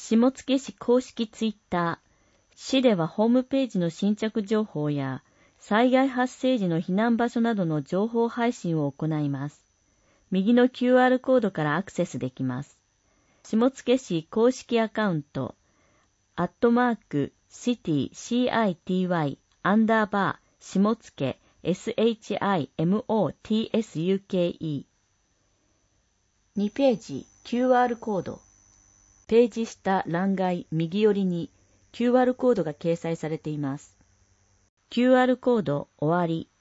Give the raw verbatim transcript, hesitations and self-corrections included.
下野市公式ツイッター。市ではホームページの新着情報や災害発生時の避難場所などの情報配信を行います。右の キューアール コードからアクセスできます。下野市公式アカウント、アットマーク、シティ、シーアイティーワイ、アンダーバー、下野、エスエイチアイエムオーティーエスユーケーイー。にページ、キューアール コード。ページ下欄外右寄りに キューアール コードが掲載されています。キューアール コード終わり。